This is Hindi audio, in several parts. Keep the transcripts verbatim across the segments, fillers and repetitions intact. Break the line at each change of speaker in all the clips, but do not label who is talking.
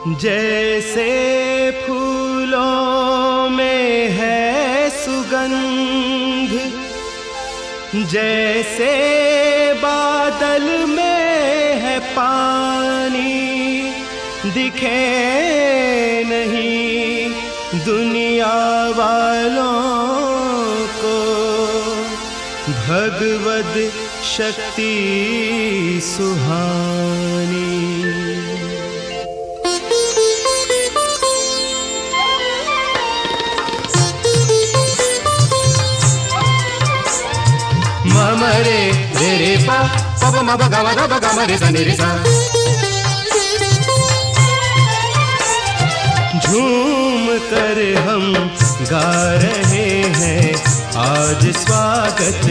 जैसे फूलों में है सुगंध, जैसे बादल में है पानी, दिखे नहीं दुनिया वालों को भगवद शक्ति सुहानी।
मरे रे रे पा पा पा मा पा गा मा गा पा गा मा रे सा रे सा।
झूम कर हम गा रहे हैं आज स्वागत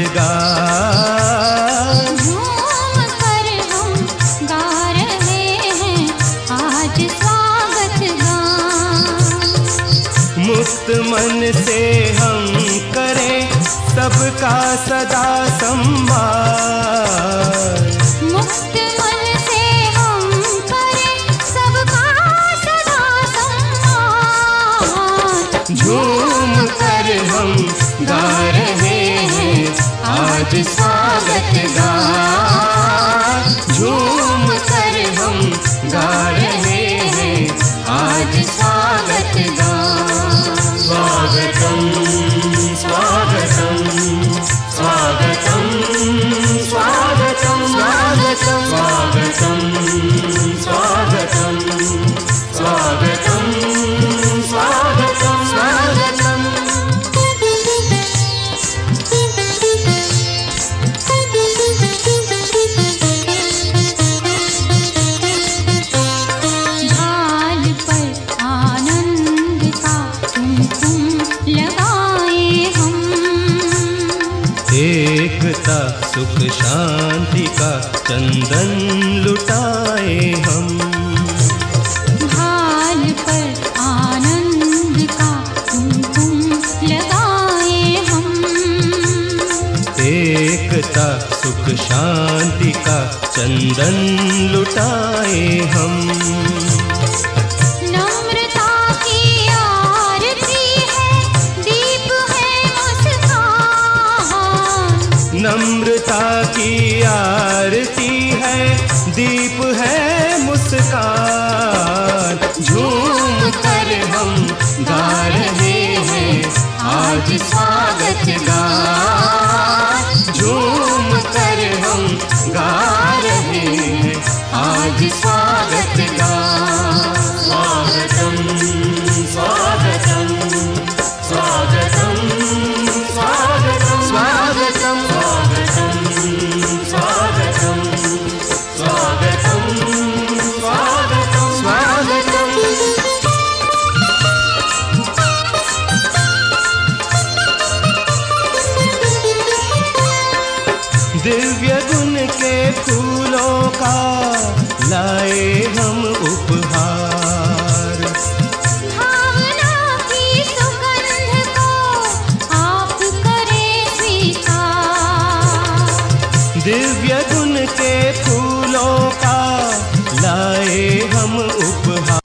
गान।
झूम कर हम गा रहे हैं आज स्वागत गान।
मुक्त मन से हम करें सबका सदा सम्मान।
मुक्त मन से हम करें सबका सदा सम्मान।
झूम कर हम गा रहे हैं आज स्वागत गान। झूम कर हम गा रहे हैं आज स्वागत गान। स्वागतम स्वागतम स्वागतम स्वागतम स्वागतम स्वागतम स्वागतम स्वागतम स्वागतम स्वागतम।
ढाल पर आनंद का कुमकुम लगाए हम।
एकता सुख शांति का चंदन लुटाए हम।
ढाल पर आनंद का कुमकुम लगाए हम।
एकता सुख शांति का चंदन लुटाए हम।
नम्रता की आरती है दीप है मुस्कान।
नम्रता की आरती है दीप है मुस्कान। झूम कर हम गा रहे हैं आज स्वागत गान। झूम कर हम गा रहे हैं आज स्वागत गान। स्वागतम स्वागतम स्वागतम स्वागतम स्वागतम स्वागतम स्वागतम स्वागतम स्वागतम स्वागतम। दिव्य गुण के फूलों का लाए हम उपहार।
भावना की सुगंध को आप करें स्वीकार।
दिव्य गुण के फूलों का लाए हम उपहार।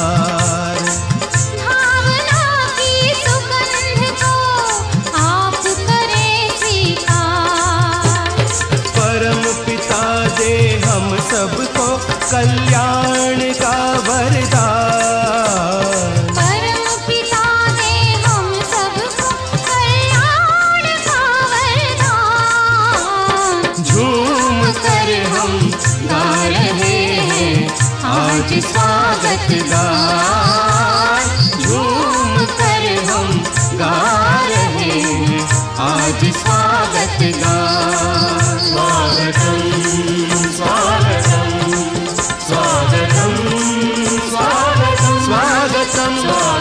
भावना की सुगंध को आप करें स्वीकार।
परम पिता दे हम सबको कल्याण का वरदान।
परम पिता दे हम सबको कल्याण का वरदान।
झूम कर हम गा रहे हैं आज स्वागत गान। झूम कर हम गा रहे हैं आज स्वागत गान। स्वागतम स्वागतम स्वागतम स्वागतम स्वागतम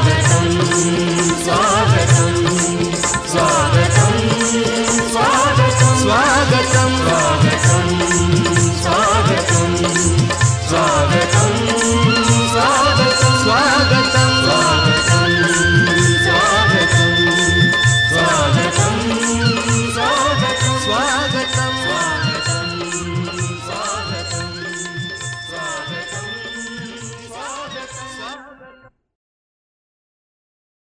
स्वागतम स्वागतम स्वागतम स्वागतम स्वागतम स्वागतम